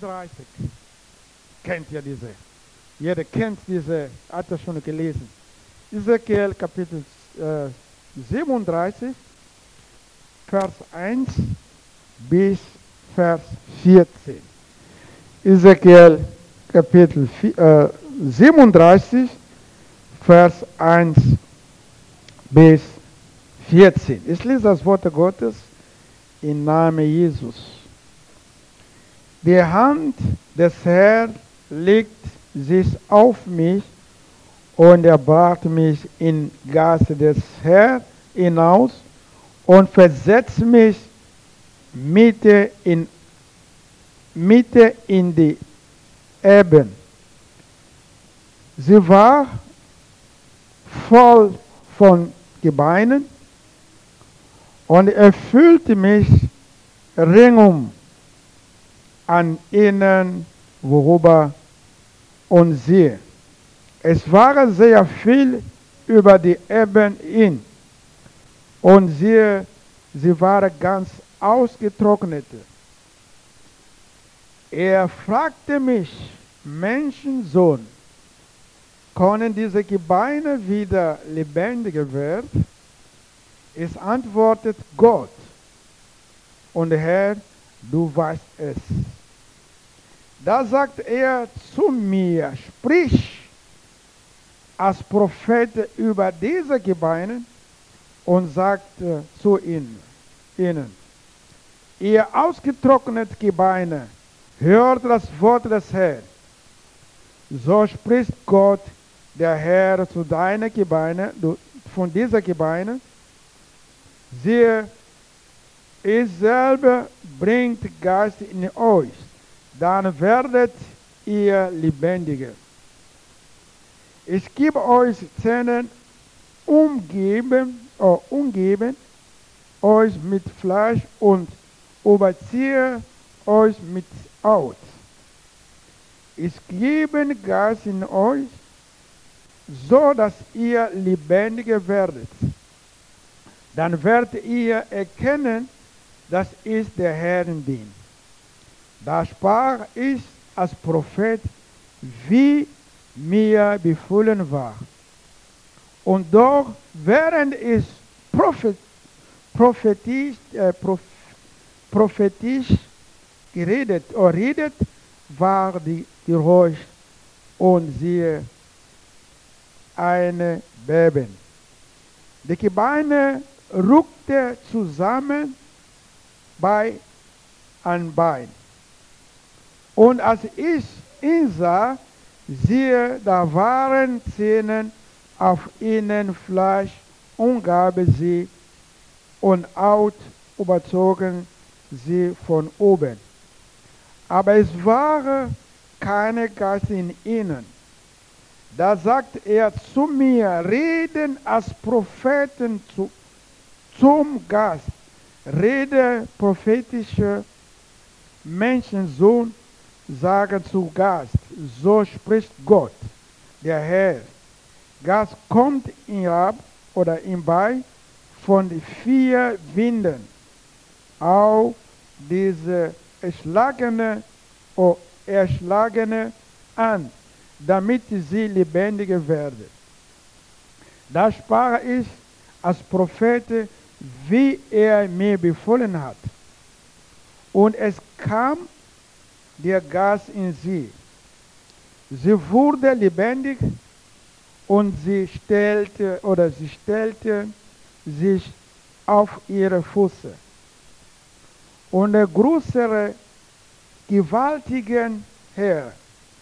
37. Kennt ihr diese? Jeder kennt diese, hat er schon gelesen. Ezekiel Kapitel 37, Vers 1 bis Vers 14. Ezekiel Kapitel 37, Vers 1 bis 14. Ich lese das Wort Gottes im Namen Jesus. Die Hand des Herrn legt sich auf mich und er brachte mich in Gasse des Herrn hinaus und versetzt mich Mitte in die Eben. Sie war voll von Gebeinen und erfüllte mich ringsum an ihnen worüber und siehe. Es war sehr viel über die Eben hin und siehe, sie war ganz ausgetrocknet. Er fragte mich, Menschensohn, können diese Gebeine wieder lebendiger werden? Es antwortet Gott, und Herr, du weißt es. Da sagt er zu mir, sprich als Prophet über diese Gebeine und sagt zu ihnen, ihr ausgetrocknete Gebeine, hört das Wort des Herrn. So spricht Gott, der Herr, zu deinen Gebeinen, von dieser Gebeine. Siehe, ich selber bringt Geist in euch, dann werdet ihr lebendiger. Ich gebe euch Zähne, umgeben euch mit Fleisch und überziehe euch mit Haut. Ich gebe Geist in euch, so dass ihr lebendiger werdet. Dann werdet ihr erkennen, dass ich der Herr bin. Da sprach ich als Prophet, wie mir befohlen war. Und doch, während ich prophetisch geredet, war die Geräusch und siehe, eine Beben. Die Gebeine rückte zusammen Bein an Bein. Und als ich ihn sah, siehe, da waren Zähne auf ihnen Fleisch und gab sie und Haut überzogen sie von oben. Aber es war keine Geist in ihnen. Da sagt er zu mir, reden als Propheten zum Gast, rede prophetische Menschensohn, sagen zu Gast, so spricht Gott, der Herr. Gast kommt ihm ab oder ihm bei von den 4 Winden, auch diese erschlagene an, damit sie lebendiger werden. Da sprach ich als Prophet, wie er mir befohlen hat. Und es kam der Geist in sie. Sie wurde lebendig und sie stellte sich auf ihre Füße. Und der größere, gewaltige Herr,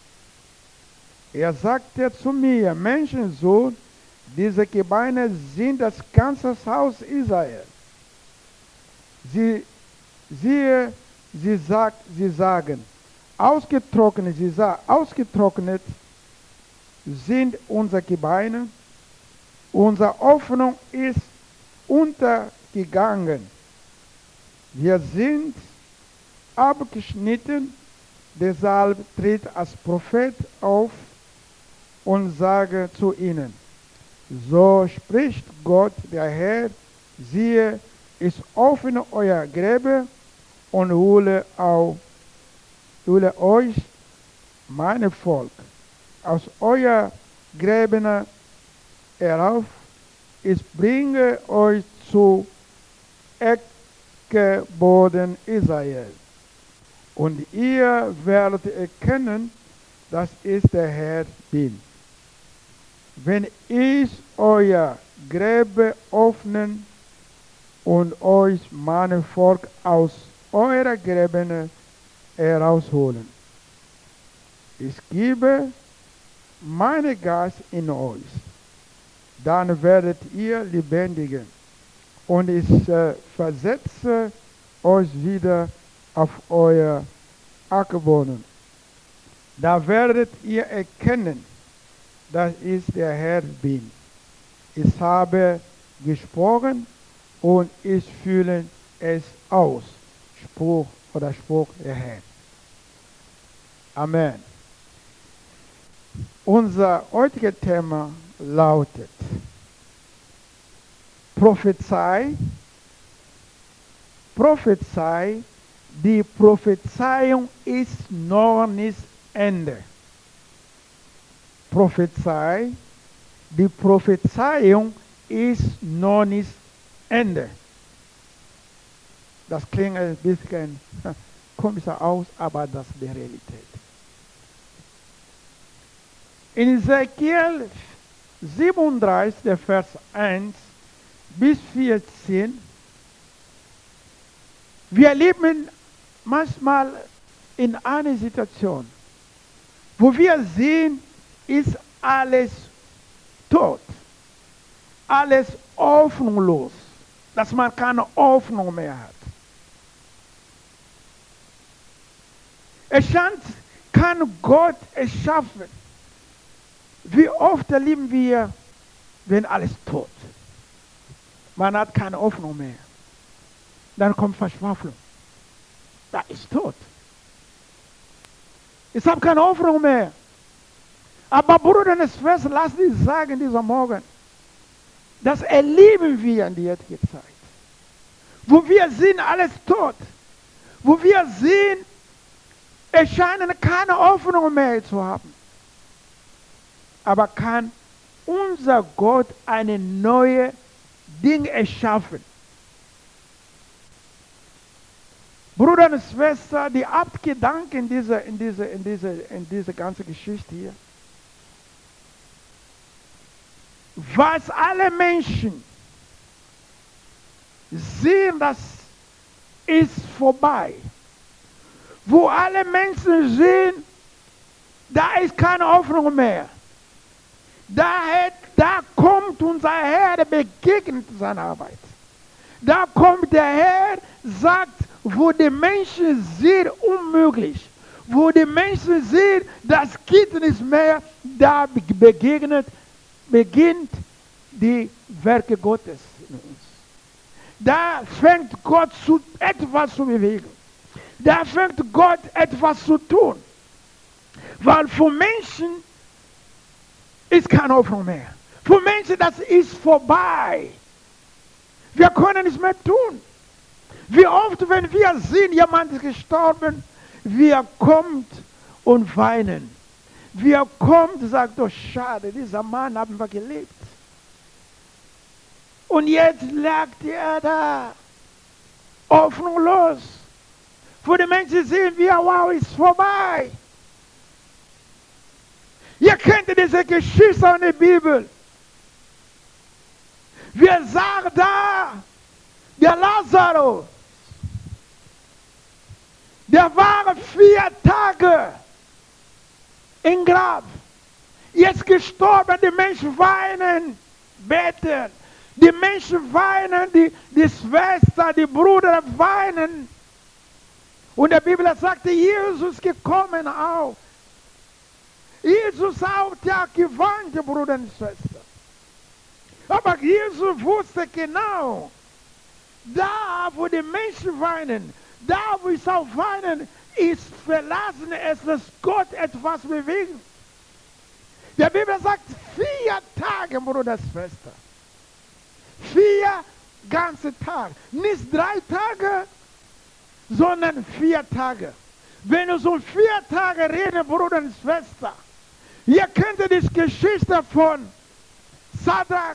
er sagte zu mir, Menschensohn, diese Gebeine sind das ganze Haus Israel. Sie sagen, ausgetrocknet sind unsere Gebeine, unsere Hoffnung ist untergegangen. Wir sind abgeschnitten, deshalb tritt als Prophet auf und sage zu ihnen, so spricht Gott, der Herr, siehe, ich öffne euer Gräber und hole will euch, mein Volk, aus euer Gräben herauf, ich bringe euch zu Eckboden Israel. Und ihr werdet erkennen, dass ich der Herr bin. Wenn ich euer Gräber öffnen und euch mein Volk aus eurer Gräben herausholen. Ich gebe meine Geist in euch, dann werdet ihr lebendigen. Und ich versetze euch wieder auf euer Ackerboden. Da werdet ihr erkennen, dass ich der Herr bin. Ich habe gesprochen und ich fühle es aus. Spruch der Herr. Amen. Unser heutiges Thema lautet Prophezei. Prophezei. Die Prophezeiung ist noch nicht Ende. Prophezei. Die Prophezeiung ist noch nicht Ende. Das klingt ein bisschen komischer aus, aber das ist die Realität. In Ezekiel 37, der Vers 1 bis 14, wir leben manchmal in einer Situation, wo wir sehen, ist alles tot, alles hoffnungslos, dass man keine Hoffnung mehr hat. Es scheint, kann Gott erschaffen. Wie oft erleben wir, wenn alles tot. Man hat keine Hoffnung mehr. Dann kommt Verzweiflung. Da ist tot. Ich habe keine Hoffnung mehr. Aber Bruder und Schwester, lass dich sagen dieser Morgen, das erleben wir in der jetzigen Zeit. Wo wir sehen, alles tot. Wo wir sehen, es scheint keine Hoffnung mehr zu haben. Aber kann unser Gott eine neue Ding erschaffen? Bruder und Schwester, die Hauptgedanken in dieser ganzen Geschichte hier. Was alle Menschen sehen, das ist vorbei. Wo alle Menschen sehen, da ist keine Hoffnung mehr. Da kommt unser Herr, der begegnet seiner Arbeit. Da kommt der Herr, sagt, wo die Menschen sehen, unmöglich. Wo die Menschen sehen, das geht nicht mehr, da beginnt die Werke Gottes in uns. Da fängt Gott etwas zu bewegen. Da fängt Gott etwas zu tun. Weil für Menschen ist keine Hoffnung mehr. Für Menschen, das ist vorbei. Wir können nichts mehr tun. Wie oft, wenn wir sehen, jemand ist gestorben, wir kommen und weinen. Wir kommen und sagen, oh schade, dieser Mann haben wir gelebt. Und jetzt lag er da, hoffnungslos. Für die Menschen sehen wir, wow, ist vorbei. Ihr kennt diese Geschichte in der Bibel. Wir sagen da, der Lazarus, der war 4 Tage im Grab. Jetzt gestorben, die Menschen weinen, beten. Die Menschen weinen, die Schwester, die Brüder weinen. Und die Bibel sagt, Jesus gekommen auch. Jesus auch der gewandte Bruder und Schwester. Aber Jesus wusste genau, da wo die Menschen weinen, da wo ich auch weinen, ist verlassen es, dass Gott etwas bewegt. Die Bibel sagt 4 Tage, Bruder und Schwester. 4 ganze Tage. Nicht 3 Tage, sondern 4 Tage. Wenn wir so 4 Tage reden, Bruder und Schwester, ihr kennt die Geschichte von Sadrach,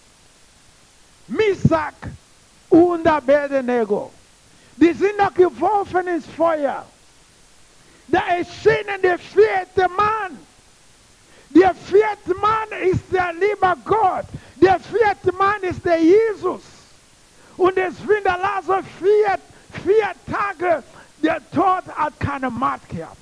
Misach und Abednego. Die sind noch geworfen ins Feuer. Da erschien der 4. Mann. Der 4. Mann ist der liebe Gott. Der 4. Mann ist der Jesus. Und deswegen der Lazarus 4 Tage, der Tod hat keine Macht gehabt.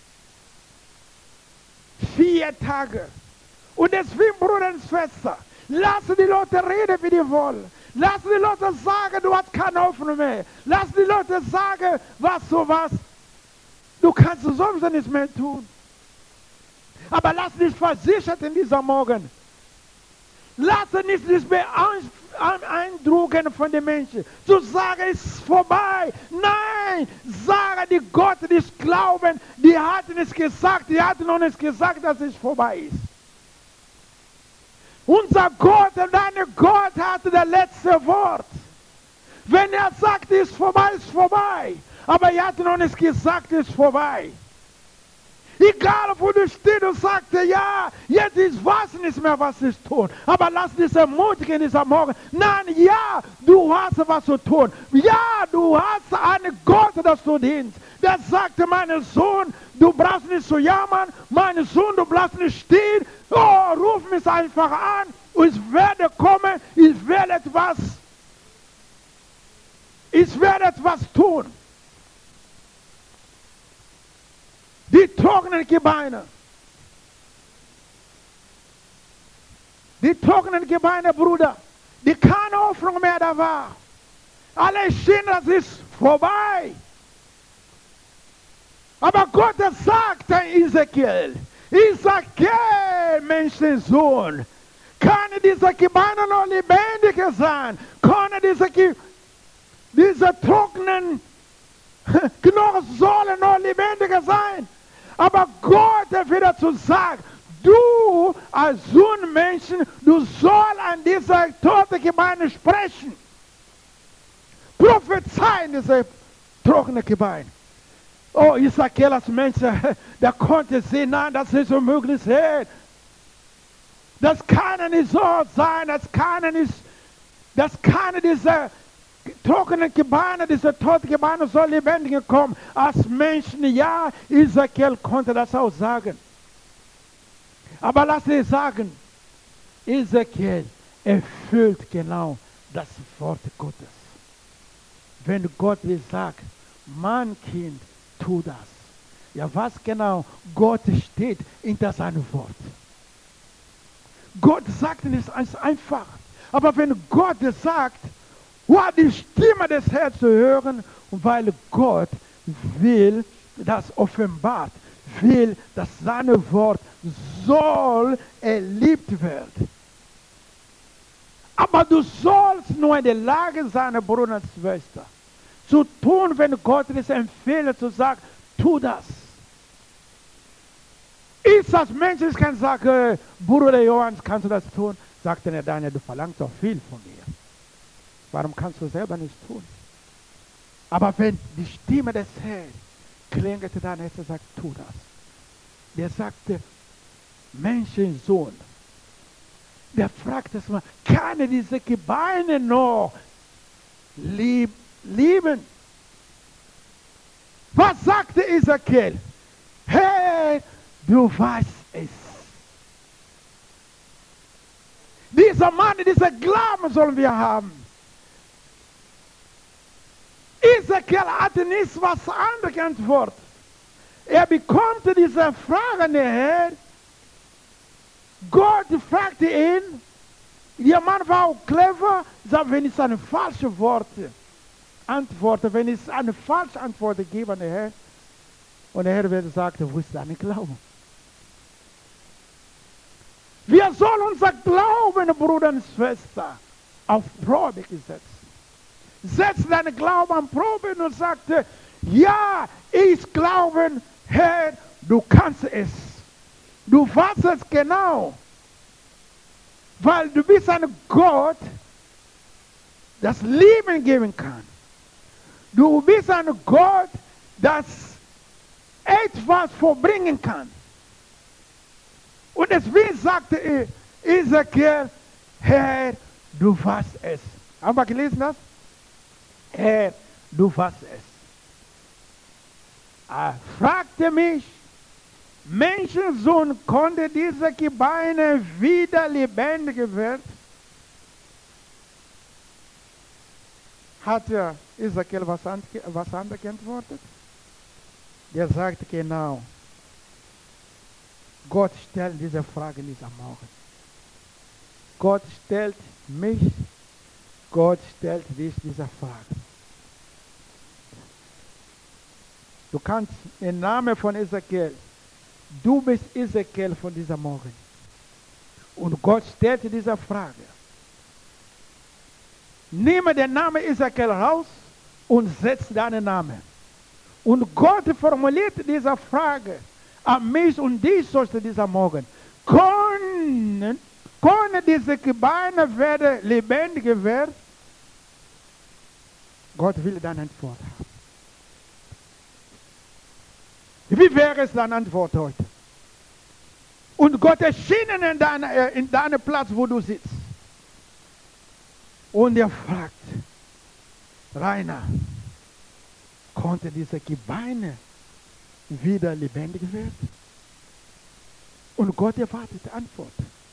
4 Tage. Und deswegen, Bruder und Schwester, lassen die Leute reden, wie die wollen. Lassen die Leute sagen, du hast keine Hoffnung mehr. Lassen die Leute sagen, was. Du kannst sowieso nichts mehr tun. Aber lass dich versichert in dieser Morgen. Lass dich nicht beeindrucken von den Menschen. Zu sagen, es ist vorbei. Nein, sage die Gott, die glauben, die hatten es gesagt, die hatten noch nicht gesagt, dass es vorbei ist. Unser Gott, dein Gott hat das letzte Wort. Wenn er sagt, es ist vorbei, ist vorbei. Aber er hat noch nicht gesagt, es ist vorbei. Egal, wo du stehst und sagst, ja, jetzt ist was nicht mehr, was ich tun. Aber lass dich ermutigen dieser Morgen. Nein, ja, du hast was zu tun. Ja, du hast einen Gott, das du dienst. Der sagte, mein Sohn, du brauchst nicht zu jammern. Mein Sohn, du brauchst nicht stehen. Oh, ruf mich einfach an. Ich werde kommen. Ich werde etwas tun. Die trockenen Gebeine. Die trockenen Gebeine, Bruder. Die keine Hoffnung mehr da war. Alle schien, das ist vorbei. Aber Gott sagte Ezekiel, Menschensohn, kann diese Gebeine noch lebendiger sein? Können diese trockenen Knochen sollen noch lebendiger sein? Aber Gott wird dazu sagen, du als Sohnmenschen, du sollst an dieser toten Gebeine sprechen. Prophezeien diese trockenen Gebeine. Oh, Ezekiel als Mensch, der konnte sehen, nein, das ist unmöglich. Das kann nicht so sein, das kann diese trockenen Gebeine, diese toten Gebeine soll lebendig kommen. Als Menschen, ja, Ezekiel konnte das auch sagen. Aber lass dich sagen, Ezekiel erfüllt genau das Wort Gottes. Wenn Gott dir sagt, mein Kind, tu das. Ja, was genau Gott steht hinter seinem Wort. Gott sagt nicht einfach. Aber wenn Gott sagt, die Stimme des Herrn zu hören, weil Gott will, das offenbart, will, dass sein Wort soll erlebt werden. Aber du sollst nur in der Lage sein, Bruder und Schwester, zu tun, wenn Gott es empfiehlt, zu sagen, tu das. Ich als Mensch kann sagen, Bruder Johannes, kannst du das tun? Sagt er, Daniel, du verlangst doch viel von mir. Warum kannst du selber nicht tun? Aber wenn die Stimme des Herrn klingelt, dann hat er gesagt, tu das. Der sagte, Menschensohn, der fragt es mal, kann er diese Gebeine noch lieben? Was sagte Ezekiel? Hey, du weißt es. Dieser Mann, dieser Glauben sollen wir haben. Ezekiel hatte nicht was anderes geantwortet. Er bekommt diese Frage nachher. Gott fragte ihn. Der Mann war auch clever. Sagt, wenn ich eine falsche Worte antworte, wenn ich eine falsche Antwort gebe nachher, und der Herr wird sagen, wo ist dein Glauben? Wir sollen unser Glauben, Bruder und Schwester, auf Probe gesetzt. Setz deinen Glauben an Probe und sagte, ja, ich glaube, Herr, du kannst es. Du weißt es genau. Weil du bist ein Gott, das Leben geben kann. Du bist ein Gott, das etwas vollbringen kann. Und deswegen sagte Ezekiel, Herr, du warst es. Haben wir gelesen das? Herr, du warst es. Er fragte mich, Menschensohn, konnte diese Gebeine wieder lebendig werden? Hat Ezekiel was anderes geantwortet? Der sagte genau, Gott stellt diese Frage dieser Morgen. Gott stellt mich, Gott stellt dich diese Frage. Du kannst im Namen von Ezekiel, du bist Ezekiel von dieser Morgen. Und Gott stellt diese Frage. Nehme den Namen Ezekiel raus und setze deinen Namen. Und Gott formuliert diese Frage an mich und dich heute dieser Morgen. Können diese Gebeine werden lebendig werden? Gott will deine Antwort haben. Wie wäre es deine Antwort heute? Und Gott erschien in deinem Platz, wo du sitzt. Und er fragt, Rainer, konnte diese Gebeine wieder lebendig werden? Und Gott erwartet Antwort.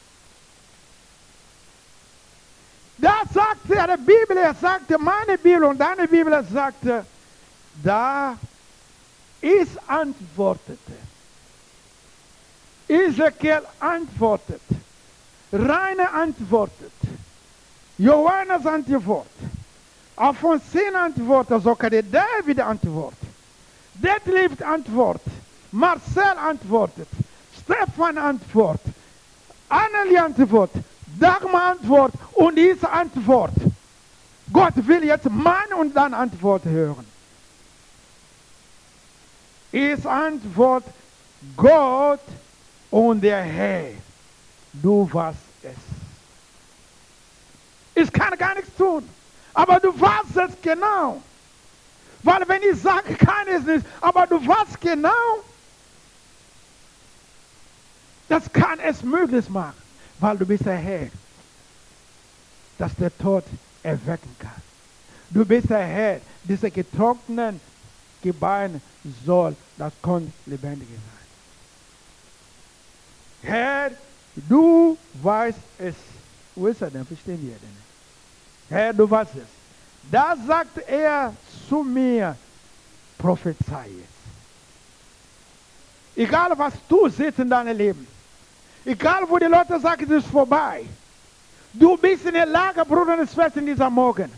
Da sagte er, die Bibel, er sagte, meine Bibel und deine Bibel sagte, da ist antwortete. Ezekiel antwortet. Rainer antwortet. Johannes antwortet. Alfonsine antwortet. Sogar der David antwortet. Detlef antwortet. Marcel antwortet. Stefan antwortet. Annelie antwortet. Dagmar antwortet. Und diese Antwort. Gott will jetzt meine und deine Antwort hören. Ist Antwort Gott und der Herr. Du warst es. Ich kann gar nichts tun. Aber du warst es genau. Weil wenn ich sage, kann es nicht, aber du warst genau, das kann es möglich machen. Weil du bist der Herr, dass der Tod erwecken kann. Du bist der Herr, diese getrockneten Gebeine soll, das kann lebendig sein. Herr, du weißt es. Wo ist er denn? Verstehen wir denn? Herr, du weißt es. Da sagt er zu mir, prophezei jetzt. Egal was du siehst in deinem Leben, egal wo die Leute sagen, es ist vorbei, du bist in der Lage, Bruder und Schwester, in dieser Morgen.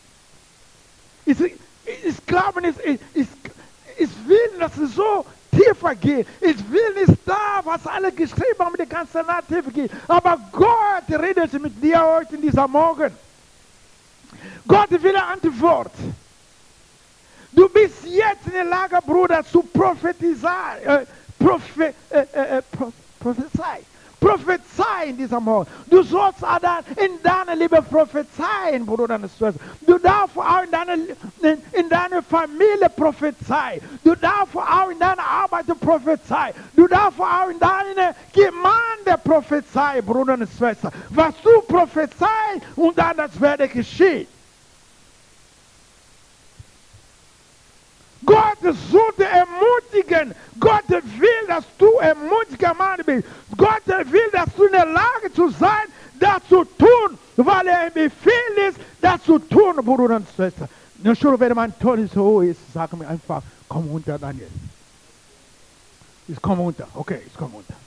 Ich glaube nicht, ich will, dass es so tiefer geht. Ich will nicht da, was alle geschrieben haben, die ganze Nacht tiefer geht. Aber Gott redet mit dir heute in dieser Morgen. Gott will eine Antwort. Du bist jetzt in der Lage, Bruder, zu prophezeien. Prophezei in dieser Morgen. Du sollst auch in deiner Liebe prophezeien, Bruder und Schwester. Du darfst auch in deiner Familie prophezeien. Du darfst auch in deiner Arbeit prophezeien. Du darfst auch in deiner Gemeinde prophezeien, Bruder und Schwester. Was du prophezeist und dann das werde geschehen. Gott sollte ermutigen. Gott will, dass du ermutiger Mann bist. Gott will, dass du in der Lage zu sein, das zu tun, weil er im Befehl ist, das zu tun, Bruder und Schwester. Nur wenn mein Ton so ist, sag mir einfach, komm runter, Daniel. Ich komme runter. Okay, ich komme runter.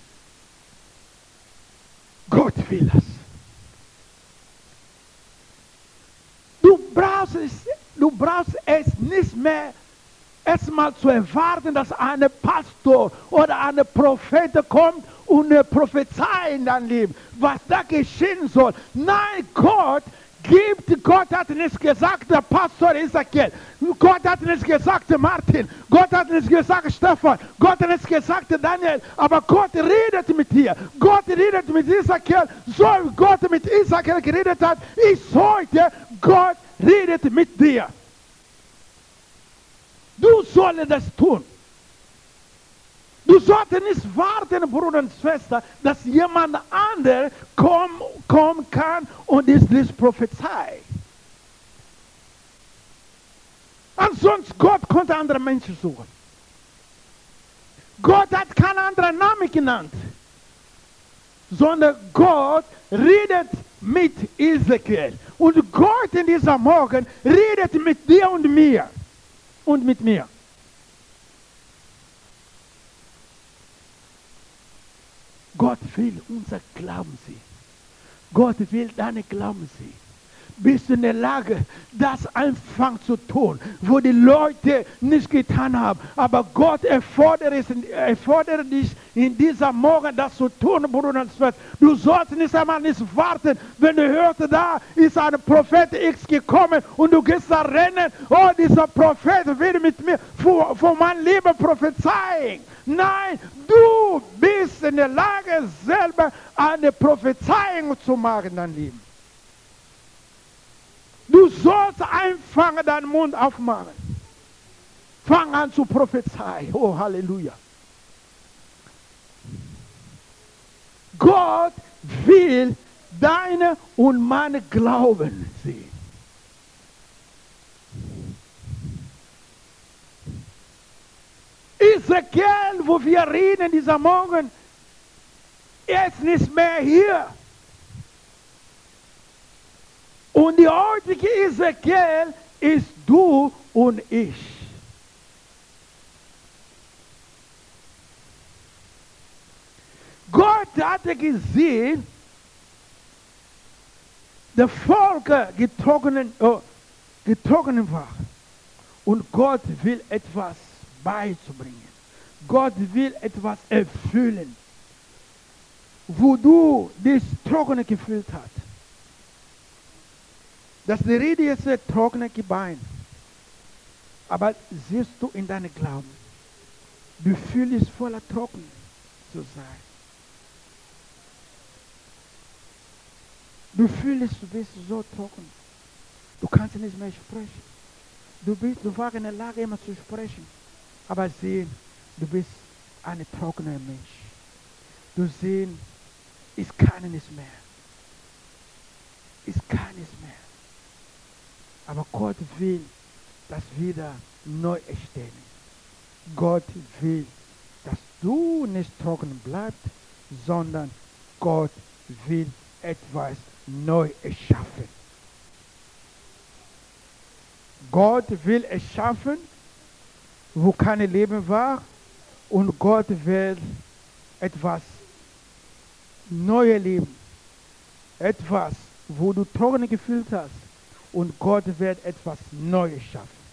Gott will das. Du brauchst es nicht mehr erstmal zu erwarten, dass ein Pastor oder ein Prophet kommt und prophezeit in dein Leben, was da geschehen soll. Nein, Gott hat nicht gesagt, der Pastor Ezekiel. Gott hat nicht gesagt, Martin. Gott hat nicht gesagt, Stefan. Gott hat nicht gesagt, Daniel. Aber Gott redet mit dir. Gott redet mit Ezekiel. So wie Gott mit Ezekiel geredet hat, ist heute, Gott redet mit dir. Du sollst das tun. Du solltest nicht warten, Bruder und Schwester, dass jemand anderes kommen kann und es prophezeit. Ansonsten Gott konnte andere Menschen suchen. Gott hat keinen anderen Namen genannt, sondern Gott redet mit Ezekiel. Und Gott in dieser Morgen redet mit dir und mir und mit mir. Gott will unser Glauben sehen. Gott will deine Glauben sehen. Bist du in der Lage, das einfach zu tun, wo die Leute nicht getan haben. Aber Gott erfordert dich in dieser Morgen, das zu tun, Bruder und Schwester. Du sollst nicht einmal nicht warten, wenn du hörst, da ist ein Prophet X gekommen und du gehst da rennen, oh, dieser Prophet will mit mir für mein Leben prophezeien. Nein, du bist in der Lage, selber eine Prophezeiung zu machen in deinem Leben. Du sollst einfach deinen Mund aufmachen. Fang an zu prophezeien. Oh, Halleluja. Gott will deine und meine Glauben sehen. Ezekiel, wo wir reden dieser Morgen, er ist nicht mehr hier. Und die heutige Ezekiel ist du und ich. Gott hatte gesehen, der Volk getrocknet war. Und Gott will etwas beizubringen. Gott will etwas erfüllen, wo du dich trocken gefühlt hast. Das die Rede ist ein trockenes Gebein. Aber siehst du in deinem Glauben, du fühlst voller trocken zu sein. Du fühlst, du bist so trocken. Du kannst nicht mehr sprechen. Du warst in der Lage, immer zu sprechen. Aber sehen, du bist ein trockener Mensch. Du sehen, ich kann nicht mehr. Ich kann nicht mehr. Aber Gott will das wieder neu erstellen. Gott will, dass du nicht trocken bleibst, sondern Gott will etwas neu erschaffen. Gott will erschaffen, wo kein Leben war, und Gott will etwas Neues leben. Etwas, wo du trocken gefühlt hast. Und Gott wird etwas Neues schaffen.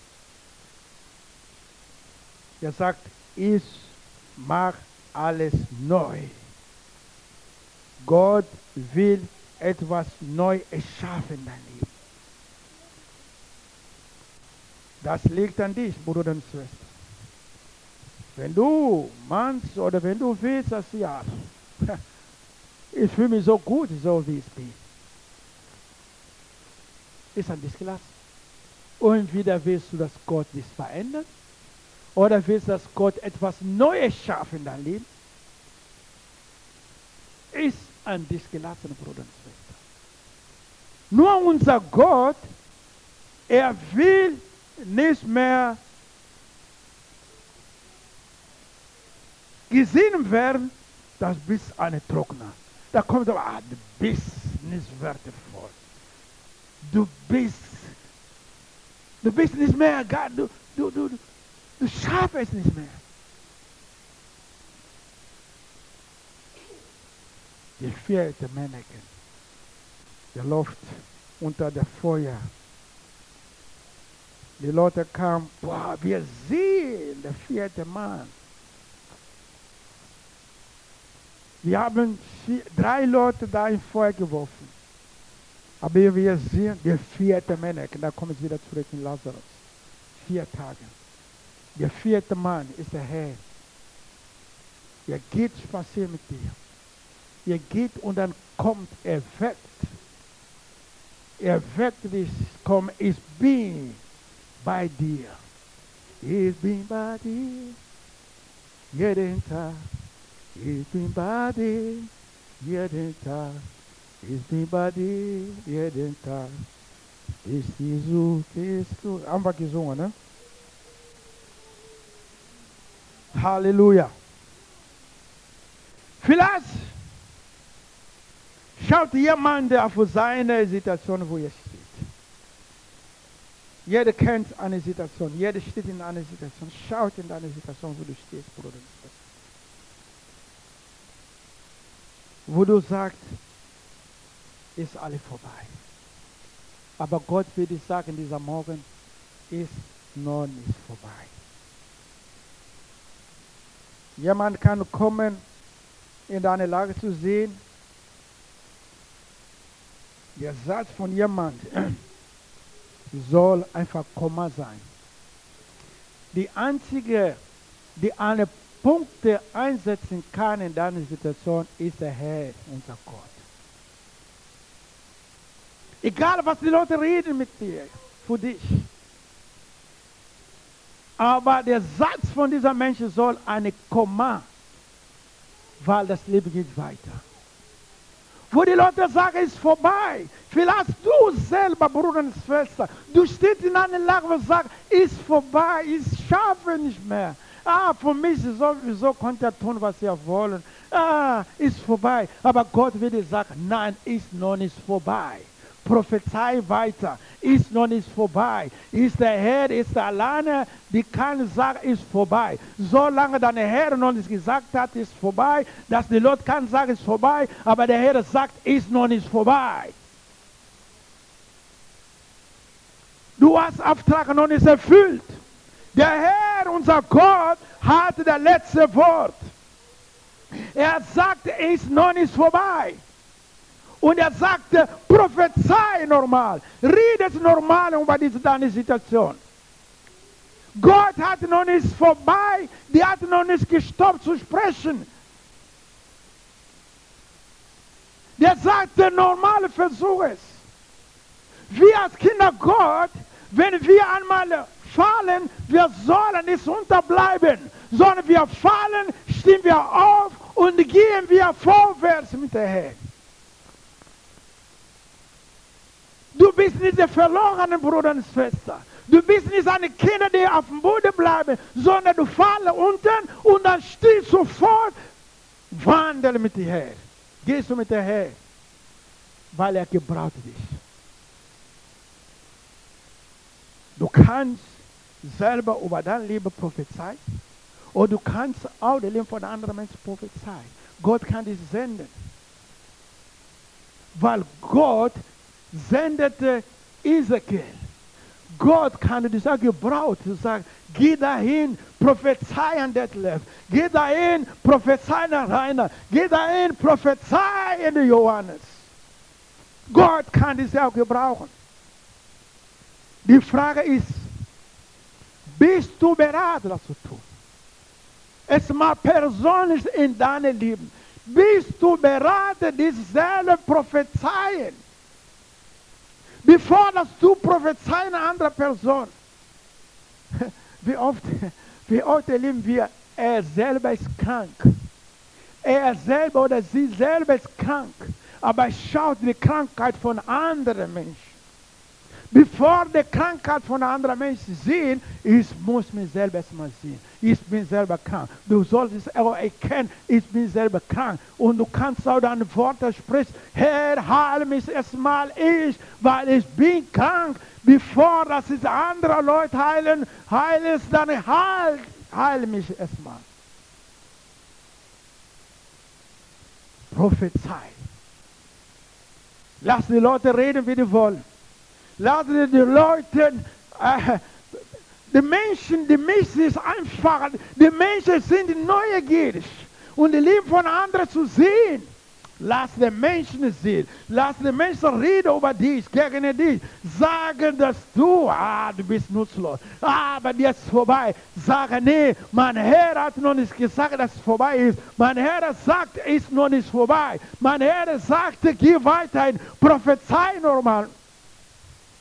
Er sagt, ich mache alles neu. Gott will etwas neu erschaffen in dein Leben. Das liegt an dich, Bruder und Schwester. Wenn du meinst oder wenn du willst, dass ja, ich fühle mich so gut, so wie ich bin. Ist an dich gelassen. Und wieder willst du, dass Gott dich verändert? Oder willst du, dass Gott etwas Neues schafft in dein Leben? Ist an dich gelassen, Bruder und Schwester. Nur unser Gott, er will nicht mehr gesehen werden, das bist ein Trockner. Da kommt aber, du bist nicht wertvoll. Du bist nicht mehr, du schaffst es nicht mehr. Der vierte Mannequin, der läuft unter der Feuer. Die Leute kamen, boah, wir sehen der vierte Mann. Wir haben 3 Leute da in Feuer geworfen. Aber wir sehen, der vierte Mannequin, da kommt es wieder zurück in Lazarus. 4 Tage. Der vierte Mann ist der Herr. Er geht spazieren mit dir. Er geht und dann kommt, er weckt. Er weckt dich, komm, ich bin bei dir. Ich bin bei dir. jeden Tag. Ich bin bei dir, jeden Tag. Ich bin bei dir, jeden Tag. Ist Jesu, Christus. Einfach gesungen, ne? Halleluja. Vielleicht schaut jemand auf seine Situation, wo er steht. Jeder kennt eine Situation, jeder steht in einer Situation. Schaut in deine Situation, wo du stehst, Bruder und Schwester. Wo du sagst, ist alles vorbei. Aber Gott will dir sagen, dieser Morgen ist noch nicht vorbei. Jemand kann kommen, in deine Lage zu sehen. Der Satz von jemand soll einfach Komma sein. Die einzige, die eine Punkte einsetzen kann in deiner Situation, ist der Herr, unser Gott. Egal, was die Leute reden mit dir, für dich. Aber der Satz von dieser Mensch soll eine Komma, weil das Leben geht weiter. Wo die Leute sagen, es ist vorbei. Vielleicht du selber, Bruder und Schwester, du stehst in einer Lage, wo du sagst, ist vorbei, ich schaffe nicht mehr. Für mich sowieso könnt ihr tun, was ihr wollt. Ist vorbei. Aber Gott will dir sagen, nein, ist noch nicht vorbei. Prophezei weiter, ist noch nicht vorbei. Ist der Herr, ist der alleine, die kann sagen, ist vorbei. Solange dein Herr noch nicht gesagt hat, ist vorbei, dass die Leute kann sagen, ist vorbei, aber der Herr sagt, ist noch nicht vorbei. Du hast Auftrag noch nicht erfüllt. Der Herr, unser Gott, hat das letzte Wort. Er sagt, ist noch nicht vorbei. Und er sagte, prophezei normal, redet normal über deine Situation. Gott hat noch nicht vorbei, die hat noch nicht gestoppt zu sprechen. Der sagte, normal versuch es. Wir als Kinder Gott, wenn wir einmal fallen, wir sollen nicht unterbleiben, sondern wir fallen, stehen wir auf und gehen wir vorwärts mit der Herr. Du bist nicht der verlorene Bruder und Schwester. Du bist nicht eine Kinder, die auf dem Boden bleiben, sondern du fallst unten und dann stehst du sofort, wandel mit dem Herr. Gehst du mit dem Herr, weil er gebraucht dich. Du kannst selber über dein Leben prophezeien oder du kannst auch das Leben von anderen Menschen prophezeien. Gott kann dich senden. Weil Gott sendete Ezekiel. Gott kann dich auch gebraucht, zu sagen, geh dahin, prophezei an Detlef, geh dahin, prophezei an Rainer, geh dahin, prophezei an Johannes. Gott kann dich auch gebrauchen. Die Frage ist, bist du bereit, das zu tun? Es mal persönlich in deinem Leben. Bist du bereit, dieselbe prophezeien? Bevor dass du prophezeien an andere Person. Wie oft erleben wir, er selber ist krank. Er selber oder sie selber ist krank. Aber schaut die Krankheit von anderen Menschen. Bevor die Krankheit von anderen Menschen sehen, ich muss mich selber erstmal sehen. Ich bin selber krank. Du solltest auch erkennen, ich bin selber krank. Und du kannst auch deine Worte sprechen. Herr, heil mich erstmal ich, weil ich bin krank. Bevor das ist andere Leute heilen, heil es dann, heil mich erstmal. Prophezei. Lass die Leute reden, wie die wollen. Lass die Leute, die Menschen ist einfach, die Menschen sind neugierig und die lieben von anderen zu sehen. Lass die Menschen sehen, lass die Menschen reden über dich, gegen dich, sagen, dass du bist nutzlos, bei dir ist es vorbei. Sage, nee, mein Herr hat noch nicht gesagt, dass es vorbei ist. Mein Herr sagt, es ist noch nicht vorbei. Mein Herr sagt, geh weiterhin, prophezei normal.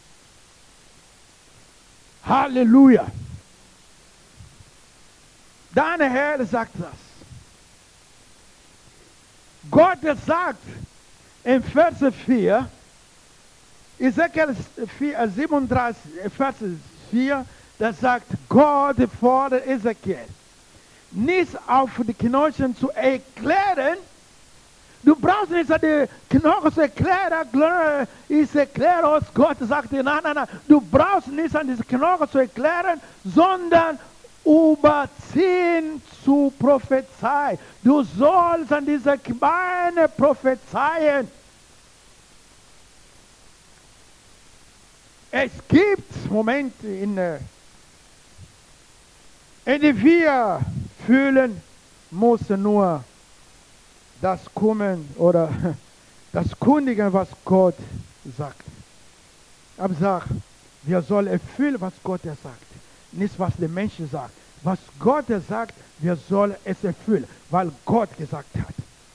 Halleluja. Dein Herr sagt das. Gott sagt in Vers 4, Ezekiel 37, Vers 4, da sagt Gott vor Ezekiel, nichts auf die Knochen zu erklären. Du brauchst nicht die Knochen zu erklären. Ich erkläre uns, Gott sagt dir, nein, nein, nein. Du brauchst nicht an diese Knochen zu erklären, sondern überziehen zu prophezeien. Du sollst an diese Beine prophezeien. Es gibt Momente, in denen wir fühlen müssen nur das Kommen oder das Kundigen, was Gott sagt. Aber sag, wir sollen erfüllen, was Gott sagt. Nicht, was der Mensch sagt. Was Gott sagt, wir sollen es erfüllen, weil Gott gesagt hat.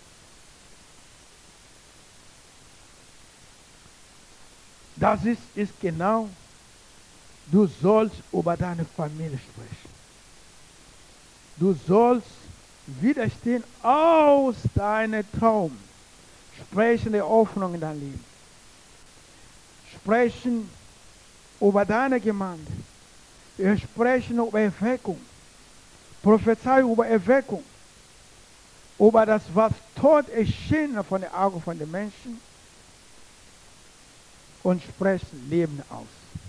Das ist genau, du sollst über deine Familie sprechen. Du sollst widerstehen aus deinem Traum. Sprechen die Hoffnung in dein Leben. Sprechen über deine Gemeinde. Wir sprechen über Erweckung. Prophezei über Erweckung. Über das, was tot erschien von den Augen von den Menschen. Und sprechen Leben aus.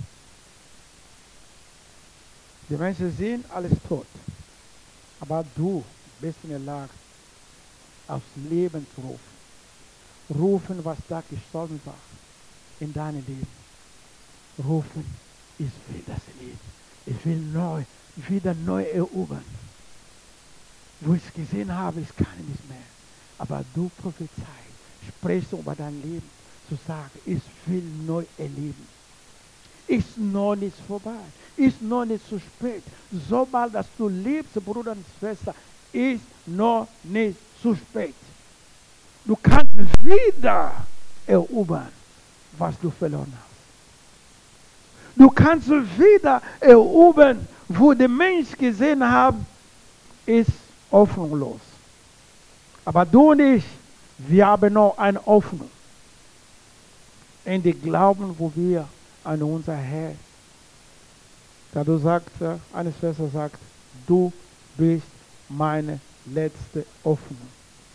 Die Menschen sehen alles tot. Aber du bist in der Lage, aufs Leben zu rufen. Rufen, was da gestorben war in deinem Leben. Rufen, ich will das Leben. Ich will wieder neu erobern. Wo ich es gesehen habe, ich kann nicht mehr. Aber du prophezei, sprichst über dein Leben, zu sagen, ich will neu erleben. Ist noch nicht vorbei. Ist noch nicht zu spät. Sobald dass du lebst, Bruder und Schwester, ist noch nicht zu spät. Du kannst wieder erobern, was du verloren hast. Du kannst wieder erobern, wo der Mensch gesehen hat, ist hoffnungslos. Aber du und ich, wir haben noch eine Hoffnung. In dem Glauben, wo wir an unser Herr. Da du sagst, eine Schwester sagt, du bist meine letzte Hoffnung.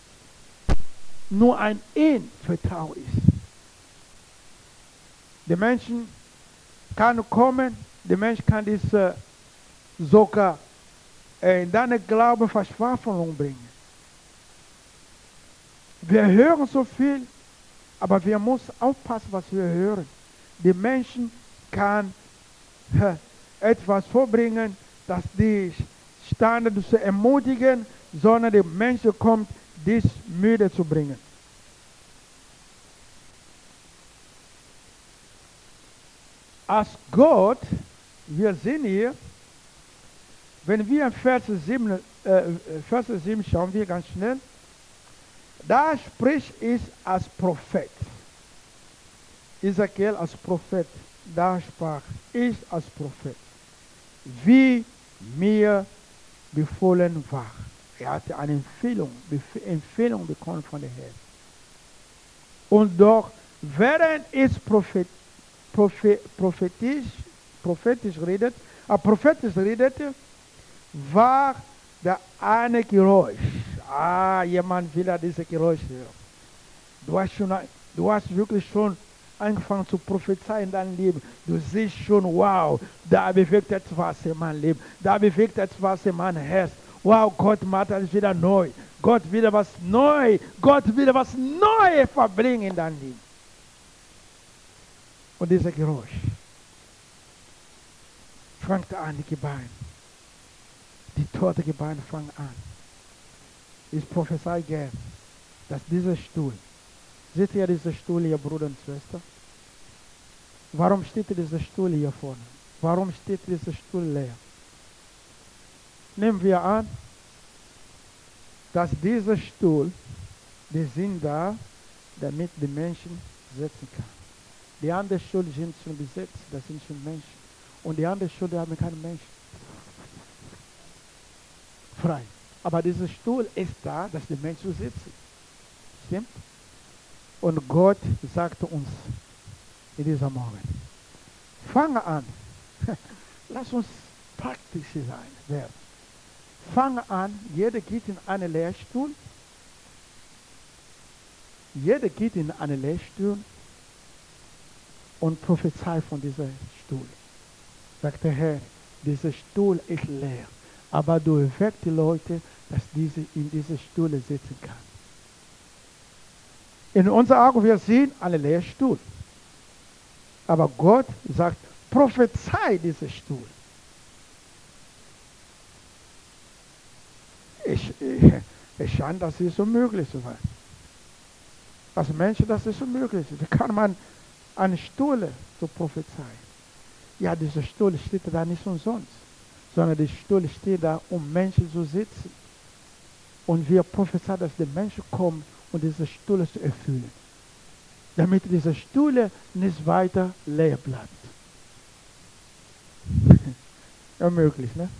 Nur ein ihn vertraue ich. Der Mensch kann kommen, der Mensch kann dies sogar in deinen Glauben Verzweiflung bringen. Wir hören so viel, aber wir müssen aufpassen, was wir hören. Die Menschen kann etwas vorbringen, dass die Stande zu ermutigen, sondern der Mensch kommt, dies müde zu bringen. Als Gott, wir sehen hier, wenn wir in Vers 7 schauen, wir ganz schnell, da spricht es als Prophet. Ezekiel als Prophet, da sprach ich als Prophet, wie mir befohlen war. Er hatte eine Empfehlung bekommen von der Herr. Und doch, während es prophetisch redete, war da eine Geräusch. Jemand will dieses Geräusch hören. Du hast wirklich schon angefangen zu prophezeien in deinem Leben. Du siehst schon, wow, da bewegt etwas in meinem Leben. Da bewegt etwas in meinem Herz. Wow, Gott macht alles wieder neu. Gott will was neu. Gott will was Neues verbringen in deinem Leben. Und dieser Geräusch fängt an, die Gebeine. Die toten Gebeine fangen an. Ich prophezei gern, dass dieser Stuhl, seht ihr dieser Stuhl hier, Bruder und Schwester? Warum steht dieser Stuhl hier vorne? Warum steht dieser Stuhl leer? Nehmen wir an, dass dieser Stuhl, die sind da, damit die Menschen sitzen können. Die anderen Stühle sind schon besetzt, das sind schon Menschen. Und die anderen Stühle haben keine Menschen. frei. Aber dieser Stuhl ist da, dass die Menschen sitzen. Stimmt? Und Gott sagte uns in dieser Morgen, fange an. Lass uns praktisch sein werden. Fange an, jeder geht in einen Lehrstuhl. Jeder geht in einen Lehrstuhl und prophezeit von diesem Stuhl. Sagt der Herr, dieser Stuhl ist leer. Aber du erweckst die Leute, dass diese in diese Stühle sitzen kann. In unserer Augen, wir sehen einen Lehrstuhl. Aber Gott sagt, prophezei diesen Stuhl. Es scheint, dass es unmöglich zu sein. Als Menschen, das ist unmöglich. Wie kann man einen Stuhl zu prophezeien? Ja, dieser Stuhl steht da nicht umsonst, sondern der Stuhl steht da, um Menschen zu sitzen. Und wir prophezeien, dass die Menschen kommen, um diese Stuhl zu erfüllen. Damit diese Stuhl nicht weiter leer bleibt. Unmöglich, ne?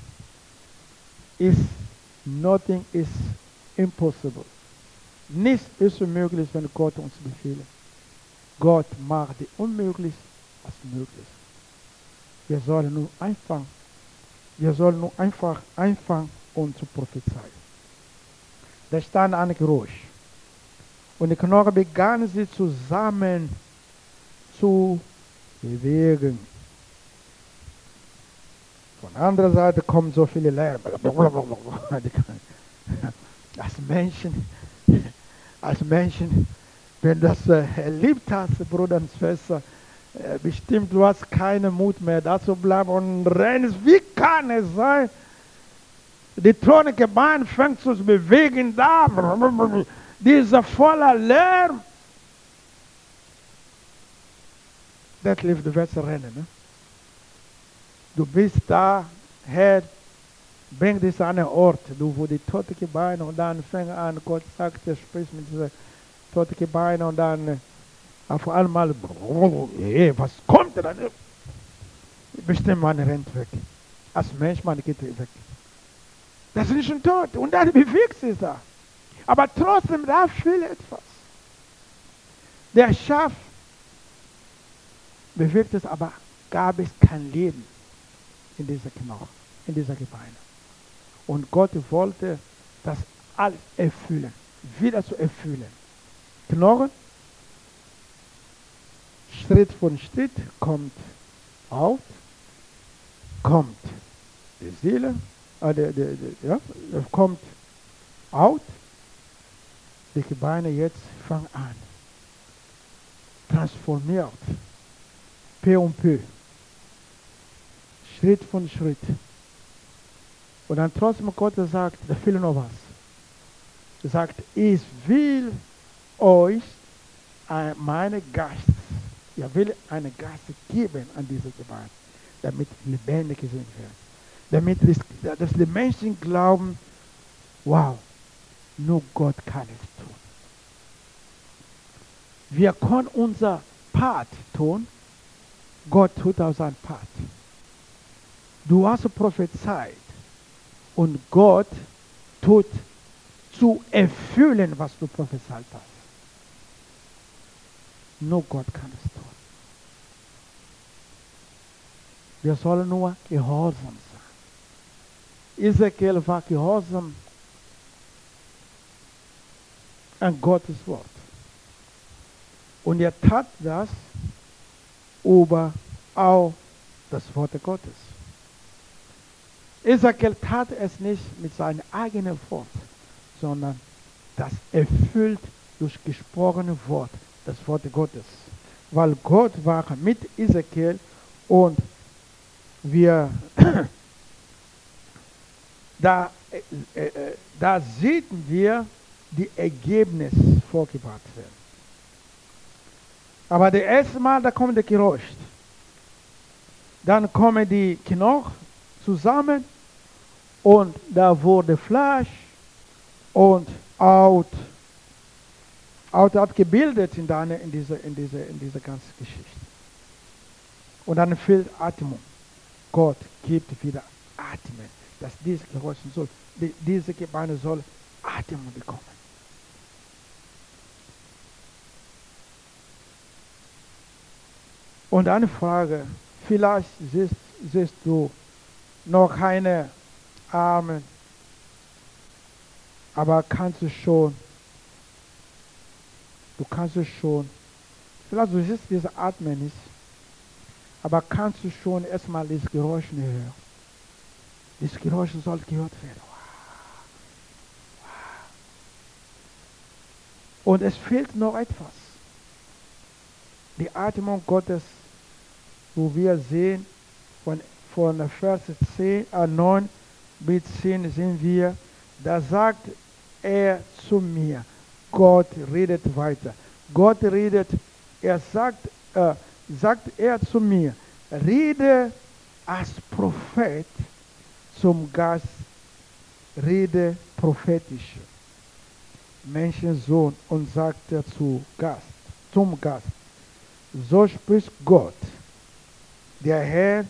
Nothing is impossible. Nichts ist unmöglich, wenn Gott uns befiehlt. Gott macht die Unmöglich als möglich. Wir sollen nur einfach anfangen, um zu prophezeien. Da stand einige ruhig. Und die Knochen begannen sich zusammen zu bewegen. Von der anderen Seite kommen so viele Lärm. Als Menschen, wenn du das erlebt hast, Bruder und Schwester, bestimmt du hast keinen Mut mehr, da zu bleiben und rennst. Wie kann es sein? Die tronige Bahn fängt zu bewegen da. Dieser voller Lärm. Das lief, du wirst rennen. Ne? Du bist da, Herr, bring dich an einen Ort, wo die toten Beine und dann fängt an, Gott sagt, er spricht mit diesen toten Beinen und dann auf einmal, was kommt da? Bestimmt man rennt weg. Als Mensch, man geht weg. Das ist schon tot und dann bewegt sich da. Aber trotzdem, da fehlt etwas. Der Schaf bewegt es, aber gab es kein Leben in dieser Knochen, in dieser Gebeine. Und Gott wollte das alles erfüllen, wieder zu erfüllen. Knochen, Schritt für Schritt kommt auf, kommt die Seele, kommt out, die Gebeine jetzt fangen an, transformiert, peu à peu, Schritt für Schritt. Und dann trotzdem Gott sagt, da fehlt noch was. Er sagt, ich will euch meine Geist, ich will einen Geist geben an diese Gemeinde, damit lebendig sind werden. Damit die Menschen glauben, wow, nur Gott kann es tun. Wir können unser Part tun, Gott tut auch sein Part. Du hast prophezeit und Gott tut zu erfüllen, was du prophezeit hast. Nur Gott kann es tun. Wir sollen nur gehorsam sein. Ezekiel war gehorsam an Gottes Wort. Und er tat das über auch das Wort Gottes. Ezekiel tat es nicht mit seinem eigenen Wort, sondern das erfüllt durch gesprochene Wort, das Wort Gottes. Weil Gott war mit Ezekiel und wir da sehen wir die Ergebnisse vorgebracht werden. Aber das erste Mal, da kommt der Geräusch. Dann kommen die Knochen zusammen und da wurde Fleisch und Haut hat gebildet in dieser ganzen Geschichte. Und dann fehlt Atmung. Gott gibt wieder Atmen, dass diese Gehorchen soll, diese Gemeinde soll Atem bekommen. Und eine Frage, vielleicht siehst du noch keine Arme, aber du kannst es schon, vielleicht du siehst diese Atmen nicht, aber kannst du schon erstmal das Geräusch hören. Das Geräusch soll gehört werden. Und es fehlt noch etwas. Die Atmung Gottes, wo wir sehen, von Vers 9 bis 10 sehen wir, da sagt er zu mir, Gott redet weiter. Gott redet, sagt er zu mir, rede als Prophet zum Gast, rede prophetisch. Menschensohn, und sagte zum Gast, so spricht Gott, der Herr,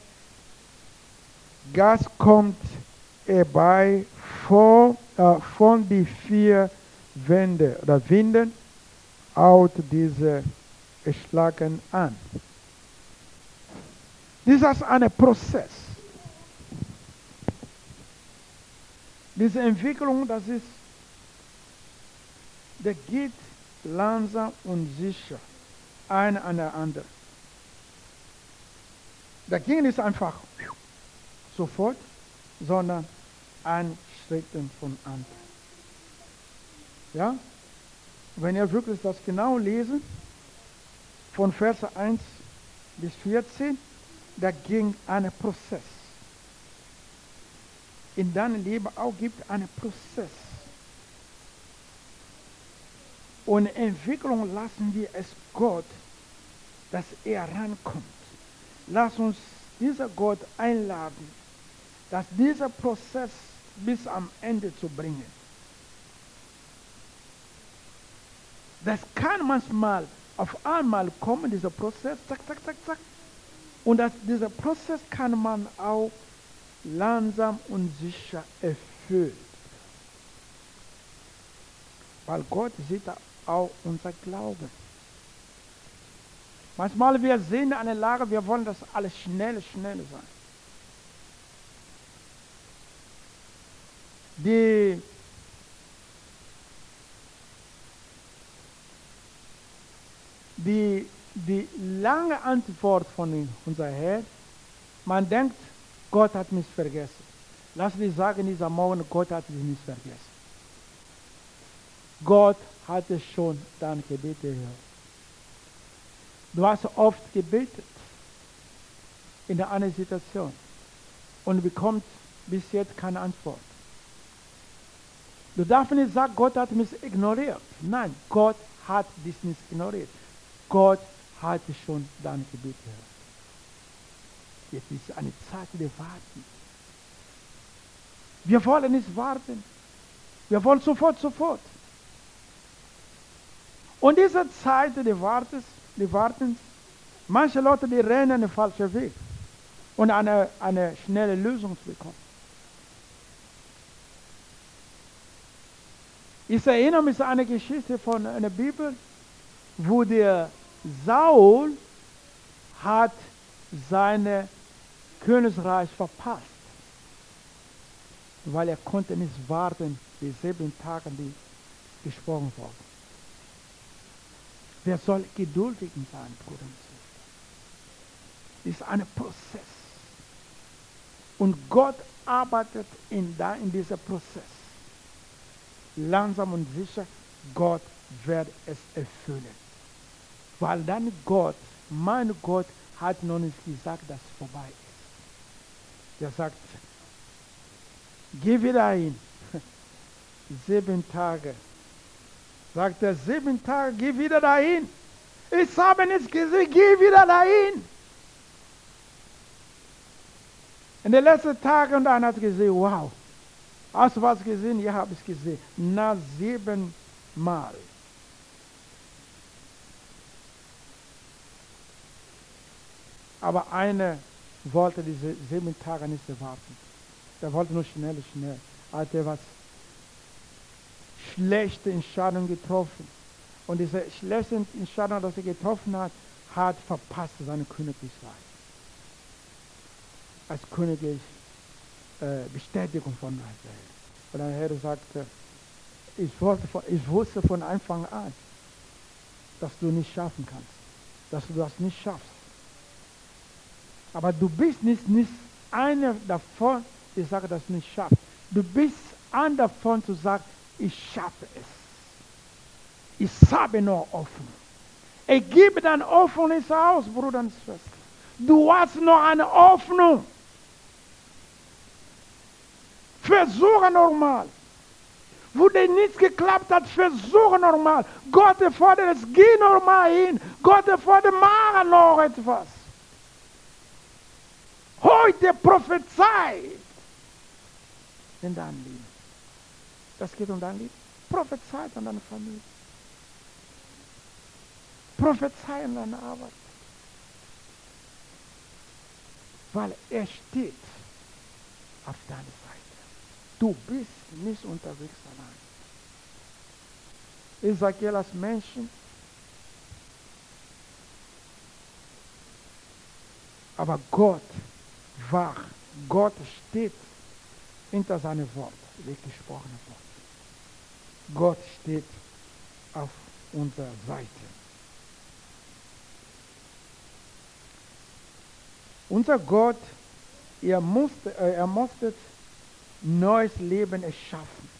Gast kommt herbei von die 4 Winden aus diese Schlagen an. Dies ist ein Prozess. Diese Entwicklung, der geht langsam und sicher ein an der andere. Der ging nicht einfach sofort, sondern ein Schritten von anderen. Ja? Wenn ihr wirklich das genau lesen, von Vers 1 bis 14, da ging ein Prozess. In deinem Leben auch gibt es einen Prozess. Und Entwicklung lassen wir es Gott, dass er rankommt. Lass uns dieser Gott einladen, dass dieser Prozess bis am Ende zu bringen. Das kann manchmal auf einmal kommen, dieser Prozess, zack, zack, zack, zack. Und dieser Prozess kann man auch langsam und sicher erfüllen. Weil Gott sieht auch unser Glauben. Manchmal wir sehen eine Lage, wir wollen, dass alles schnell sein. Die lange Antwort von unser Herr, man denkt, Gott hat mich vergessen. Lass mich sagen, dieser Morgen, Gott hat mich nicht vergessen. Gott hatte schon dein Gebet gehört. Du hast oft gebetet in einer Situation und bekommst bis jetzt keine Antwort. Du darfst nicht sagen, Gott hat mich ignoriert. Nein, Gott hat dich nicht ignoriert. Gott hat schon dein Gebet gehört. Jetzt ist eine Zeit der Warten. Wir wollen nicht warten. Wir wollen sofort. Und diese Zeit des Wartens, manche Leute, die rennen den falschen Weg, und eine schnelle Lösung zu bekommen. Ich erinnere mich an eine Geschichte von einer Bibel, wo der Saul hat sein Königreich verpasst, weil er konnte nicht warten, die 7 Tage, die gesprochen wurden. Wer soll geduldig sein, Bruder und Schwester? Das ist ein Prozess. Und Gott arbeitet in diesem Prozess. Langsam und sicher, Gott wird es erfüllen. Weil dann mein Gott, hat noch nicht gesagt, dass es vorbei ist. Er sagt, geh wieder hin. 7 Tage. Sagt er, 7 Tage, geh wieder dahin. Ich habe nichts gesehen, geh wieder dahin. In den letzten Tagen, und dann hat er gesehen, wow. Hast du was gesehen? Ja, habe ich gesehen. Nach 7 Mal. Aber einer wollte diese 7 Tage nicht erwarten. Er wollte nur schnell. Hat er was schlechte Entscheidungen getroffen. Und diese schlechte Entscheidung, die er getroffen hat, hat verpasst seine Königlichkeit. Als königliche Bestätigung von Israel. Und der Herr sagte, ich wusste von Anfang an, dass du nicht schaffen kannst, dass du das nicht schaffst. Aber du bist nicht einer davon, ich sage, das nicht schafft. Du bist einer davon zu sagen, ich schaffe es. Ich habe noch Hoffnung. Ich gebe deine Hoffnung ins Haus, Bruder und Schwester. Du hast noch eine Hoffnung. Versuche normal. Wo dir nichts geklappt hat, versuche normal. Gott fordert es, geh normal hin. Gott fordert, mache noch etwas. Heute prophezeit in deinem Leben. Das geht um dein Leben. Prophezeit an deine Familie. Prophezei an deine Arbeit. Weil er steht auf deiner Seite. Du bist nicht unterwegs allein. Ich sage dir als Menschen, aber Gott war, Gott steht hinter seinem Wort, wie gesprochene Wort. Gott steht auf unserer Seite. Unser Gott, er musste neues Leben erschaffen.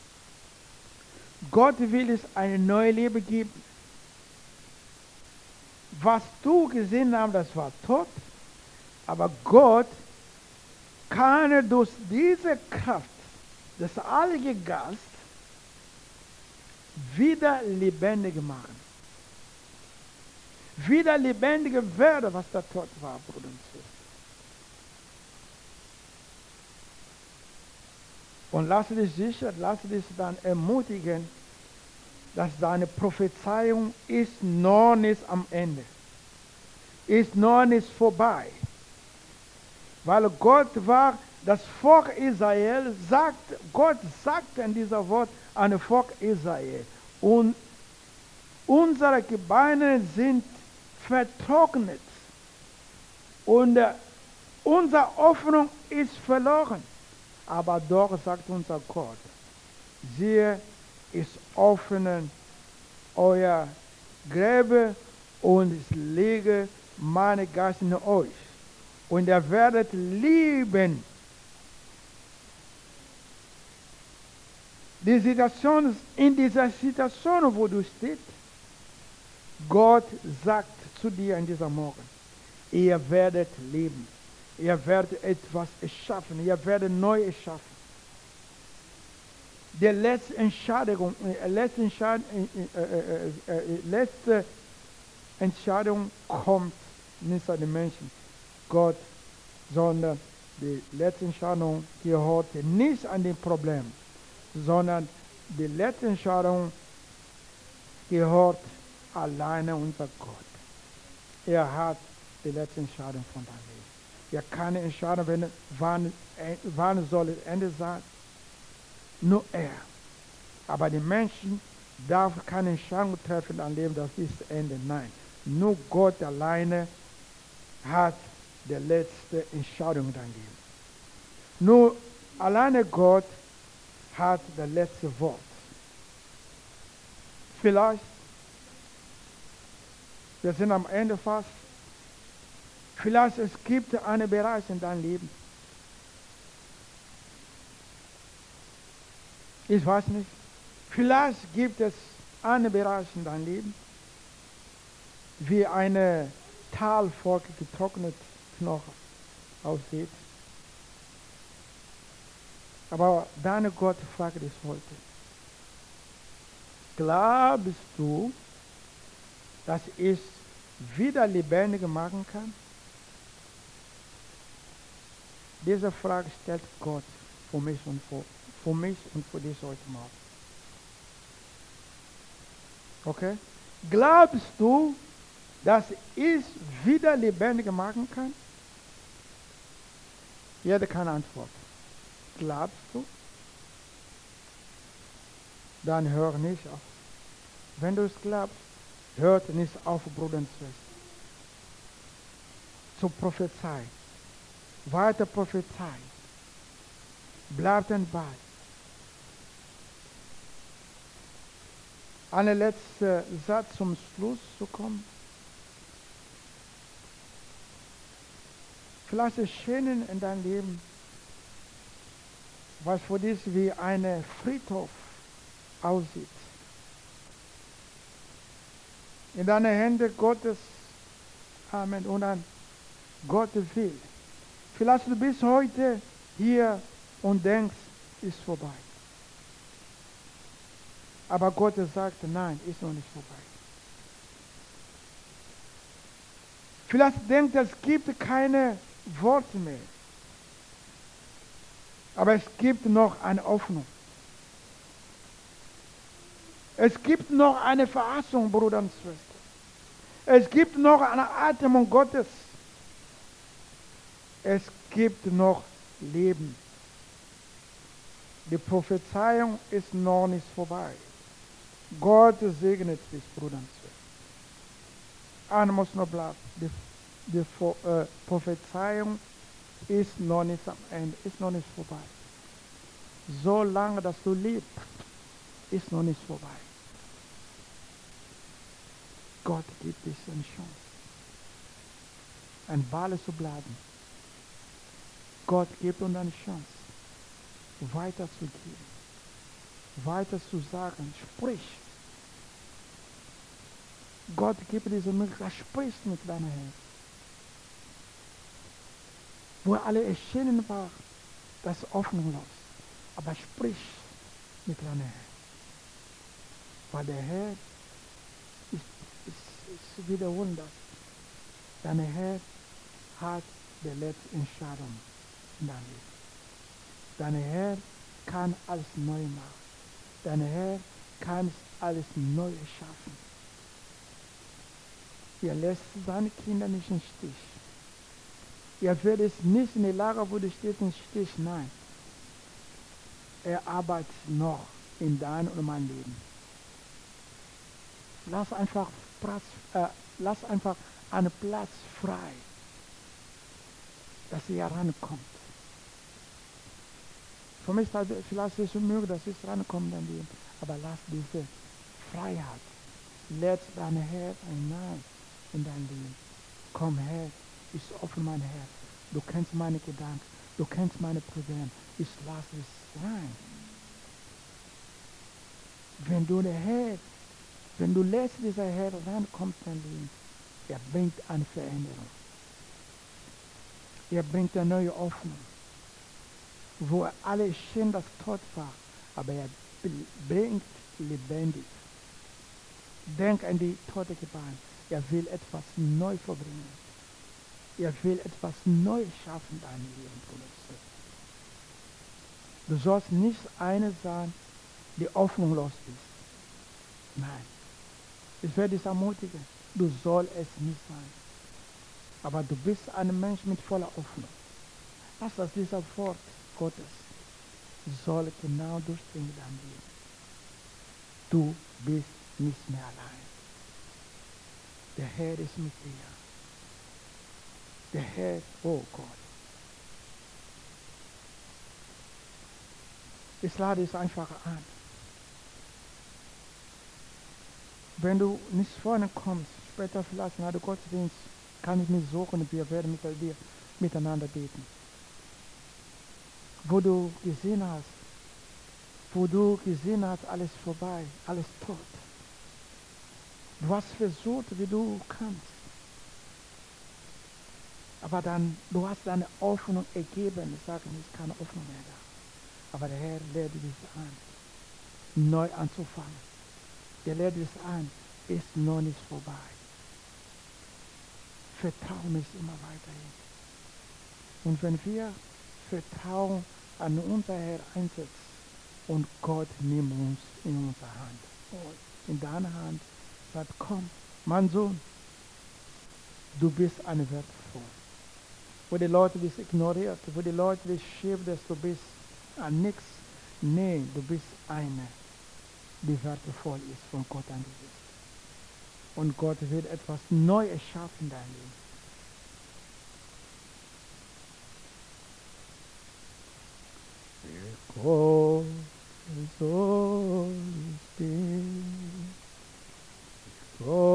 Gott will es ein neues Leben geben. Was du gesehen hast, das war tot, aber Gott kann durch diese Kraft des Heiligen Geistes wieder lebendig machen. Wieder lebendig werden, was da tot war, Bruder und Schwester. Und lass dich sicher, lass dich dann ermutigen, dass deine Prophezeiung ist noch nicht am Ende. Ist noch nicht vorbei. Weil Gott war, das Volk Israel, Gott sagte in dieser Wort an das Volk Israel. Und unsere Gebeine sind vertrocknet. Und unsere Hoffnung ist verloren. Aber doch sagt unser Gott, siehe, ich öffne euer Gräber und ich lege meine Geist in euch. Und ihr werdet lieben. In dieser Situation, wo du stehst, Gott sagt zu dir in dieser Morgen, ihr werdet leben. Ihr werdet etwas erschaffen. Ihr werdet neu erschaffen. Die letzte Entscheidung kommt nicht an den Menschen, Gott, sondern die letzte Entscheidung gehört nicht an den Problem, sondern die letzte Entscheidung gehört alleine unser Gott. Er hat die letzte Entscheidung von deinem Leben. Er kann entscheiden, wann soll es Ende sein. Nur er. Aber die Menschen darf keine Entscheidung treffen an dem, das ist Ende. Nein. Nur Gott alleine hat die letzte Entscheidung in deinem Leben. Nur alleine Gott hat das letzte Wort. Vielleicht, wir sind am Ende fast, vielleicht es gibt einen Bereich in deinem Leben. Ich weiß nicht. Vielleicht gibt es einen Bereich in deinem Leben, wie eine Talfolge getrocknet Knochen aussieht. Aber dein Gott fragt dich heute. Glaubst du, dass ich wieder lebendig machen kann? Diese Frage stellt Gott für mich und für dich heute Morgen. Okay? Glaubst du, dass ich wieder lebendig machen kann? Jeder kann antworten. glaubst du, dann hör nicht auf. Wenn du es glaubst, hört nicht auf, Bruder und Schwester, zu prophezeien. Weiter prophezeien. Bleibt am Ball. Ein letzter Satz zum Schluss zu kommen. Vielleicht erscheinen in deinem Leben, was für dich wie ein Friedhof aussieht. In deine Hände Gottes. Amen. Und an Gott will. Vielleicht du bist heute hier und denkst, ist vorbei. Aber Gott sagt, nein, ist noch nicht vorbei. Vielleicht denkt, es gibt keine Worte mehr. Aber es gibt noch eine Hoffnung. Es gibt noch eine Verheißung, Bruder und Schwester. Es gibt noch eine Atmung Gottes. Es gibt noch Leben. Die Prophezeiung ist noch nicht vorbei. Gott segnet dich, Bruder und Schwester. Einer muss noch bleiben. Die Prophezeiung ist noch nicht am Ende, ist noch nicht vorbei. Solange dass du lebst, ist noch nicht vorbei. Gott gibt dich eine Chance, ein Ball zu bleiben. Gott gibt uns eine Chance, weiterzugeben, weiter zu sagen, sprich. Gott gibt diese Möglichkeit, sprich mit deinem Herz. Wo alle erschienen war, das hoffnungslos. Aber sprich mit deinem Herz. Weil der Herr ist wiederholen das. Dein Herr hat die letzte Entscheidung in deinem Leben. Dein Herr kann alles neu machen. Dein Herr kann alles neu schaffen. Er lässt seine Kinder nicht im Stich. Er wird es nicht in der Lage, wo du stehst, im Stich. Nein. Er arbeitet noch in dein und mein Leben. Lass einfach einen Platz frei, dass er herankommt. Für mich ist es vielleicht nicht so möglich, dass ich rankomme in dein Leben. Aber lass diese Freiheit. Lädt dein Herz hinein in dein Leben. Komm her, ich öffne mein Herz. Du kennst meine Gedanken, du kennst meine Probleme. Ich lasse es rein. Wenn du lässt dieser Herr reinkommt in dein Leben, er bringt eine Veränderung. Er bringt eine neue Hoffnung. Wo alle schien, das tot war, aber er bringt lebendig. Denk an die tote Gebeine. Er will etwas neu verbringen. Er will etwas Neues schaffen in deinem Leben, Bruder. Du sollst nicht eine sein, die hoffnungslos ist. Nein. Ich werde dich ermutigen. Du sollst es nicht sein. Aber du bist ein Mensch mit voller Hoffnung. Lass das dieser Wort Gottes soll genau durchdringen in deinem Leben. Du bist nicht mehr allein. Der Herr ist mit dir. Der Herr, oh Gott. Ich lade es einfach an. Wenn du nicht vorne kommst, später vielleicht nach dem Gottesdienst, kann ich mich suchen und wir werden mit dir miteinander beten. Wo du gesehen hast, alles vorbei, alles tot. Du hast versucht, wie du kannst. Aber dann, du hast deine Hoffnung ergeben. Ich sage nicht, keine Hoffnung mehr da. Aber der Herr lädt dich an, neu anzufangen. Der lädt dich an, ist noch nicht vorbei. Vertrauen mich immer weiterhin. Und wenn wir Vertrauen an unser Herr einsetzen und Gott nimmt uns in unsere Hand. Und in deine Hand sagt, komm, mein Sohn, du bist eine wertvoll. Wo die Leute dich ignoriert, wo die Leute dich schieben, dass du bist an nichts. Nee, du bist eine, die wertvoll ist von Gott angesichts. Und Gott wird etwas neu erschaffen in deinem Leben. Because Holy Spirit,